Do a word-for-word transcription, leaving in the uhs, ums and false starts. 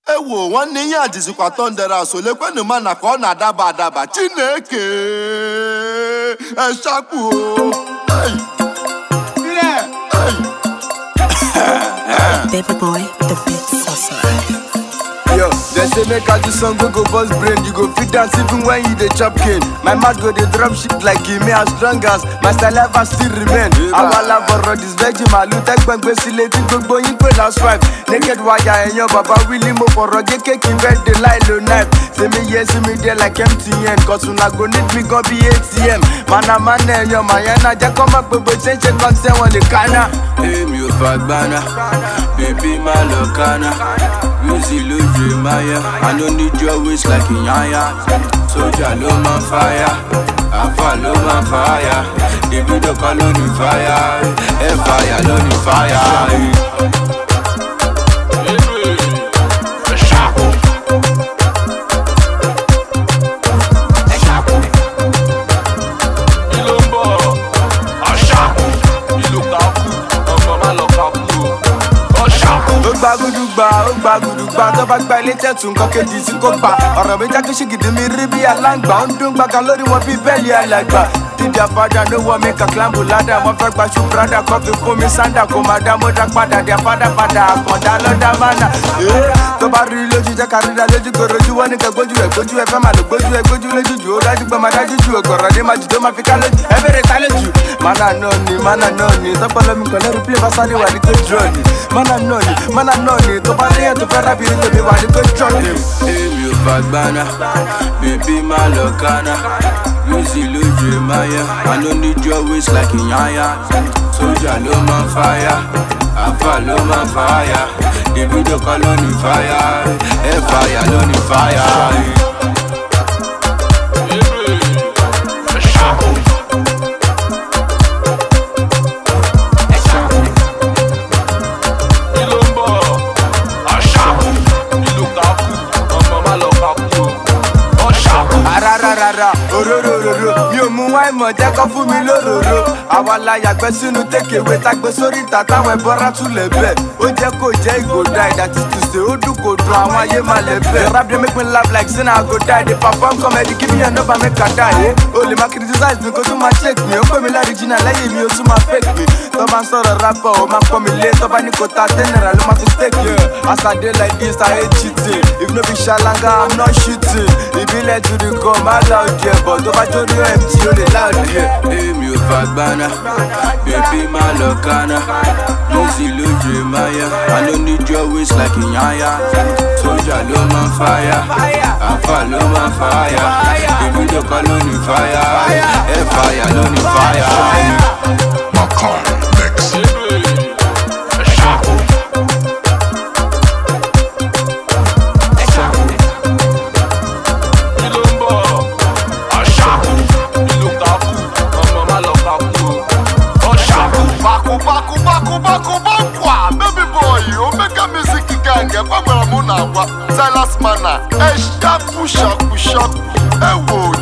Ewo nwanne ya dizikwa tondera so lekwenu mana ka ọ na-adaba adaba Chineke eshaku hey yeah hey Baby boy the beat saucer. Yo, they say make I do some go go bust brain. You go fit dance even when you the chop cane. My mouth go they drop shit like give me as strong as my saliva still remain. I want love for this veggie malu take bang basically go go you pay last five. Naked wire and your baba willy mo for roge cake in bed the line low knife. Say me yes, see me there like M T N. Cause when I go need me go be A T M. Man a man and your man I just come up with change check back say on the corner. Hey, me fat bana, baby my locana. Music lose Maya, I don't need your waist like in Yaya. Soldier low my fire, I follow my fire. The video call on the fire, a fire on the fire. Gbagudugba, ó gbagudugba, tó bá gba ilé tẹ̀tù nǹkan kejì sí kó gbà. Ọ̀rọ̀ mi jákè ṣìgìdì mi rí bí aláǹgbá, ó ń dún gbàgà lórí wọn bí bẹ́ẹ̀lì alàgbà. Dídí àfádà ló wọ mi kà clambo ládà, wọ́n fẹ́ gba ṣùgbọ́dà kọ́fì fún mi sándà kò máa dá mọ́dà padà dé àfádà padà àkàndá lọ́dà mánà. Tó bá rí lójú jẹ́ ká ríra lójú korojú, wọ́n ní kẹ́ gbójú ẹ̀ gbójú ẹ̀ fẹ́ máa lò gbójú ẹ̀ gbójú lójú jù ó dájú pé máa dájú jù ọ̀gọ̀rọ̀ dé máa jù tó máa fi ká lójú ẹ bẹ̀rẹ̀ ta lójú. Mánà náà ni mánà náà ni tọ́pọ̀lọ́ mi kọ̀ lẹ́rù pílẹ̀ bá sáré wà ní tó dúró ni. Mánà náà ni mánà náà ni tó bá rí ẹ̀ tó fẹ́ rábìrì tèmi wà ní tó dúró ni. Èmi ò fagbáná, bèbí má lọ kánná. Music lójú Maya, I don't need your waist like in Yaya. Soldier low my fire, I follow my fire. The video call on the fire, a fire on the fire. Rárá, oróróróró, mi ò mú wáì mọ̀ jẹ́ kọ́ fún mi lóróró. Àwa la yàgbẹ́ sínú tékèwé tágbé sórí ìta táwọn ẹ̀bọ́ra tún lẹ̀ bẹ̀. Ó jẹ́ kó jẹ́ ìgò dá ìdá títí ṣe ó dùn kò dùn àwọn ayé máa lẹ̀ bẹ̀. Rap dey make me laugh like say na I go die. Dey perform comedy give me your number make I die. O lè máa criticize mi kó tún máa shake mi. Ó pè mí l'original lẹ́yìn mi ó tún máa fake mi. Tọ́ bá ń sọ̀rọ̀ rapper ó máa pọ́n mi lé. Tọ́ bá ní kò ta ten naira ló máa fi stake mi. As I dey like this I hate cheating. If no be ṣalanga I'm not shooting. Ìbílẹ̀ to the gun máa loud yeah, but tó bá jó ní M T ó lè loud yeah. Èmi ò fagbáná, bèbí má lọ kánná. Music lójú Maya, I don't need your waist like in Yaya. Soldier low my fire, I follow my fire. The video call on the fire, a fire on the fire. Makai Mix. Baby boy, Omega Music gang, Silas Mana, Eshaku Shaku Shaku, Ewo.